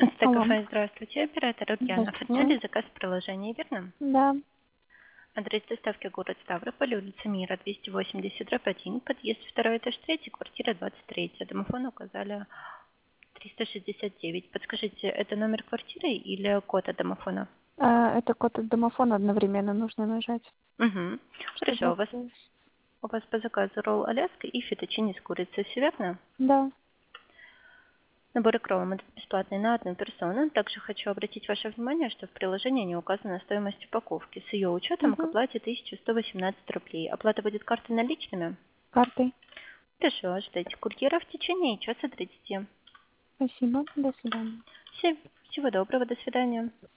Алло. Константин, здравствуйте. Оператор Ульяна. Здравствуйте. Оформляли заказ в приложении, верно? Да. Адрес доставки город Ставрополь, улица Мира, 280/1, подъезд 2 этаж 3, квартира 23. Домофон указали 369. Подскажите, это номер квартиры или код от домофона? Это код от домофона одновременно нужно нажать, Угу. чтобы Хорошо, открылось. у вас по заказу ролл Аляска и фетучини с курицей, все верно? Да. Набор икром это бесплатный на одну персону. Также хочу обратить ваше внимание, что в приложении не указана стоимость упаковки. С ее учетом к Угу. оплате 1118 рублей. Оплата будет картой наличными? Картой. Хорошо, ждите курьера в течение часа 30. Спасибо. До свидания. Всего доброго, до свидания.